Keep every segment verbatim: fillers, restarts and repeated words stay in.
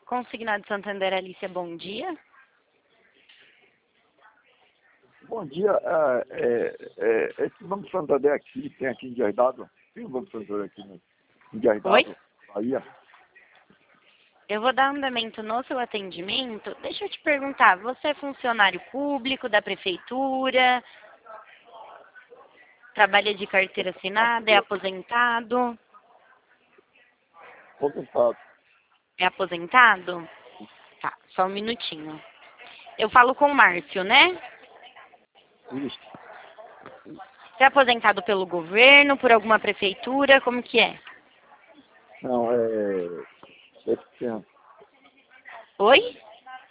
Consignado Santander, Alicia, bom dia. Bom dia. É, é, é, esse Banco Santander aqui, tem aqui em Dias d'Água. Tem um Banco Santander aqui no, em Dias Oi? d'Água, Bahia. Eu vou dar andamento no seu atendimento. Deixa eu te perguntar, você é funcionário público da prefeitura? Trabalha de carteira assinada? É aposentado? Aposentado. É aposentado? Tá, só um minutinho. Eu falo com o Márcio, né? Isso. Você é aposentado pelo governo, por alguma prefeitura? Como que é? Não, é... deficiente. Oi?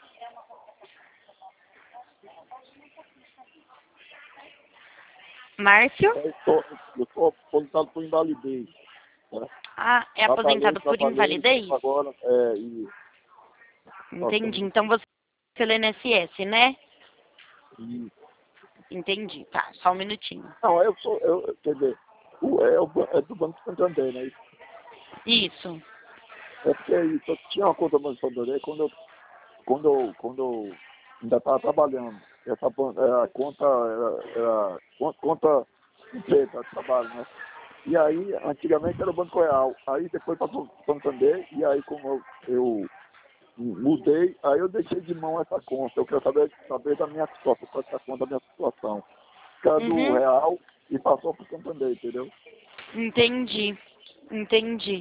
Márcio? Eu estou eu estou aposentado por invalidez. Né? Ah, é Trabalhei, aposentado por trabalhei, invalidez? agora, é, e... Entendi. Então você é pelo I N S S, né? e Entendi. Tá, só um minutinho. não, eu sou... Eu, quer dizer, o, é, o, ban- é do Banco Santander, né? Isso. É porque isso, eu tinha uma conta do Banco Santander quando eu, quando eu, quando eu ainda estava trabalhando. Essa ban- é, a conta era, era con- conta empresa, trabalho, né? E aí, antigamente era o Banco Real. Aí depois passou o Santander, e aí como eu, eu mudei, aí eu deixei de mão essa conta. Eu quero saber, saber da minha situação, qual é a conta da minha situação. Que era do Uhum. Real e passou para o Santander, entendeu? Entendi. Entendi.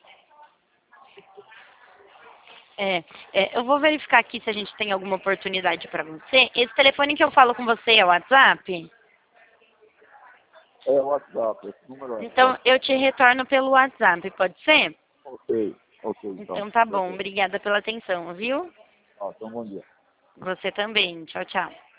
É, é, eu vou verificar aqui se a gente tem alguma oportunidade para você. Esse telefone que eu falo com você é o WhatsApp? É o WhatsApp, esse número é o Então WhatsApp. eu te retorno pelo WhatsApp, pode ser? Ok, ok, então. Então tá Tá bom. bom. Obrigada pela atenção, viu? Ah, então bom dia. Você também. Tchau, tchau.